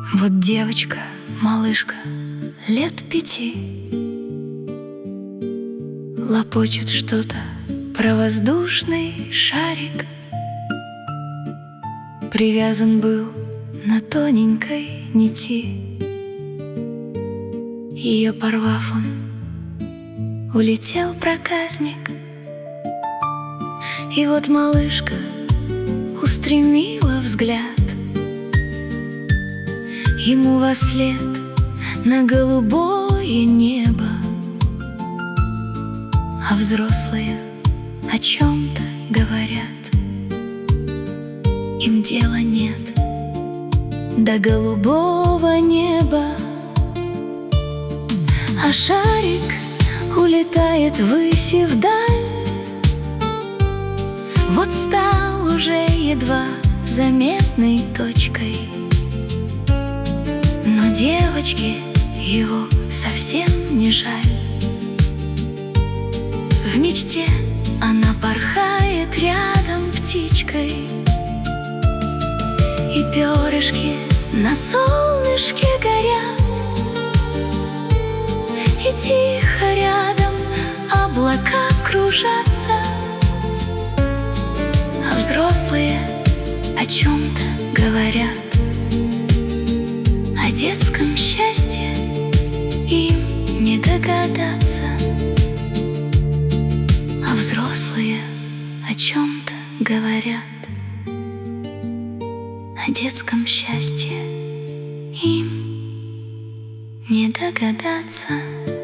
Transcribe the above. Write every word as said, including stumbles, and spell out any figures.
Вот девочка, малышка, лет пяти, лопочет что-то про воздушный шарик. Привязан был на тоненькой нити. Ее порвав, он улетел проказник. И вот малышка устремила взгляд ему вослед на голубое небо. А взрослые о чем-то говорят, им дела нет до голубого неба. А шарик улетает ввысь и вдаль, вот стал уже едва заметной точкой. Но девочке его совсем не жаль. В мечте она порхает рядом птичкой, и перышки на солнышке горят, и тихо рядом облака кружатся. А взрослые о чем-то говорят, о детском счастье им не догадаться. А взрослые о чем-то говорят, о детском счастье им не догадаться.